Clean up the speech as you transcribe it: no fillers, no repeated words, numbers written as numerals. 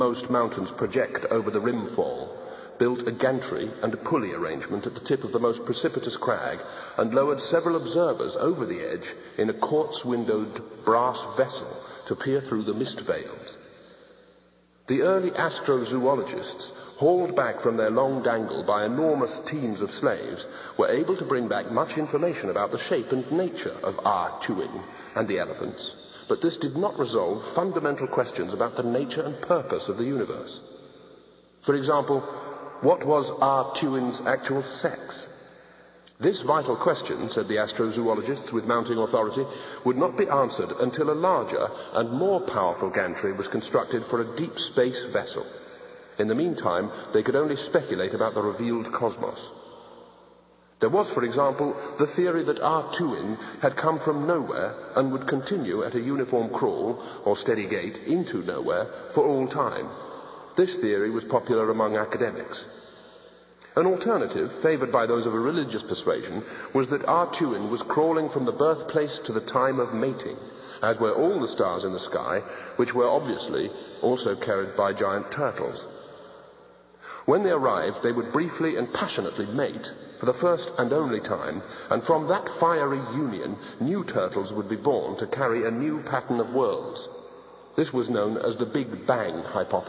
Most mountains project over the rimfall, built a gantry and a pulley arrangement at the tip of the most precipitous crag, and lowered several observers over the edge in a quartz-windowed brass vessel to peer through the mist veils. The early astrozoologists, hauled back from their long dangle by enormous teams of slaves, were able to bring back much information about the shape and nature of Tuin and the elephants, but this did not resolve fundamental questions about the nature and purpose of the universe. For example, what was Tuin's actual sex? This vital question, said the astrozoologists with mounting authority, would not be answered until a larger and more powerful gantry was constructed for a deep space vessel. In the meantime, they could only speculate about the revealed cosmos. There was, for example, the theory that Tuin had come from nowhere and would continue at a uniform crawl or steady gait into nowhere for all time. This theory was popular among academics. An alternative, favoured by those of a religious persuasion, was that Tuin was crawling from the birthplace to the time of mating, as were all the stars in the sky, which were obviously also carried by giant turtles. When they arrived, they would briefly and passionately mate for the first and only time, and from that fiery union, new turtles would be born to carry a new pattern of worlds. This was known as the Big Bang hypothesis.